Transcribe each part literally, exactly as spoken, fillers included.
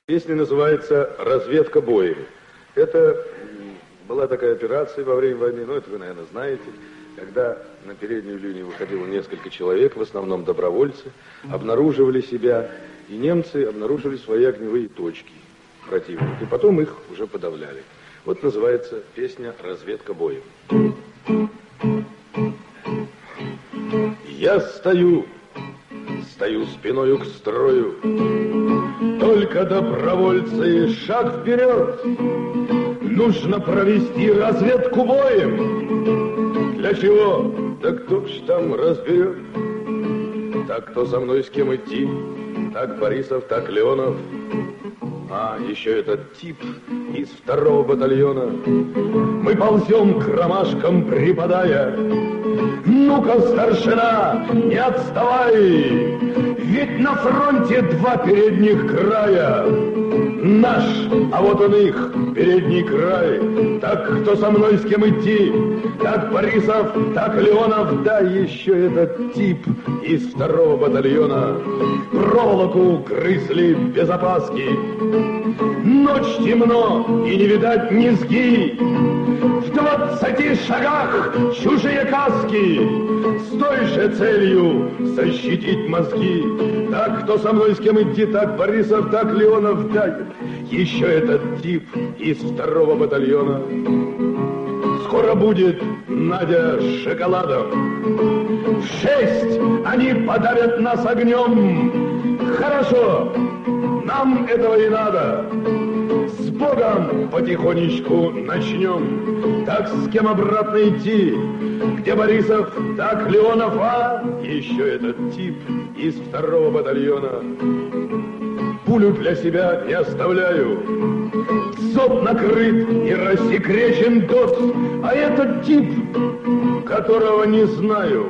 Песня называется «Разведка боем». Это была такая операция во время войны, ну это вы, наверное, знаете, когда на переднюю линию выходило несколько человек, в основном добровольцы, обнаруживали себя, и немцы обнаруживали свои огневые точки противника, и потом их уже подавляли. Вот называется песня «Разведка боем». Я стою, стою спиною к строю, только добровольцы, шаг вперед. Нужно провести разведку боем. Для чего? Да кто ж там разберет? Так кто со мной с кем идти? Так Борисов, так Леонов. А еще этот тип из второго батальона. Мы ползем к ромашкам, припадая. Ну-ка, старшина, не отставай! Ведь на фронте два передних края. Наш, а вот он их, передний край. Так кто со мной, с кем идти? Так Борисов, так Леонов. Да еще этот тип из второго батальона. Проволоку грызли без опаски. Ночь темно и не видать низги. В двадцати шагах чужие каски. С той же целью защитить мозги. Так кто со мной, с кем идти? Так Борисов, так Леонов. Да еще этот тип из второго батальона. Скоро будет Надя с шоколадом. В шесть они подавят нас огнем. Хорошо, нам этого и надо. С Богом потихонечку начнем. Так с кем обратно идти? Где Борисов, так Леонов. А еще этот тип из второго батальона. Пулю для себя не оставляю. Зоб накрыт и рассекречен тот. А этот тип, которого не знаю,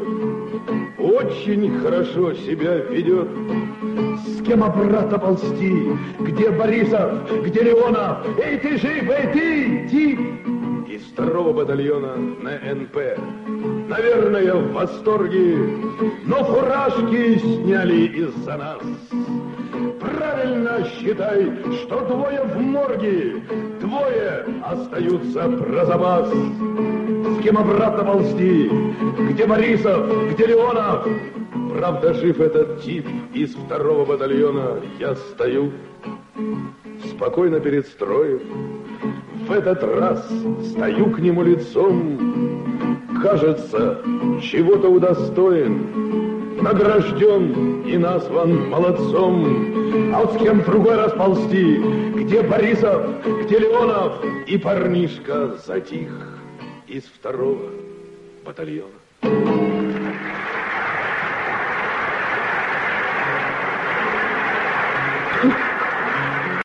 очень хорошо себя ведет. С кем обратно ползти? Где Борисов? Где Леонов? Эй, ты жив? Эй, ты, тип из второго батальона на эн пэ. Наверное, в восторге, но фуражки сняли из-за нас. Правильно считай, что двое в морге, двое остаются про запас. С кем обратно ползти? Где Борисов? Где Леонов? Правда, жив этот тип из второго батальона. Я стою спокойно перед строем. В этот раз стою к нему лицом. Кажется, чего-то удостоен, награжден и назван молодцом. А вот с кем в другой раз ползти? Где Борисов? Где Леонов? И парнишка затих из второго батальона.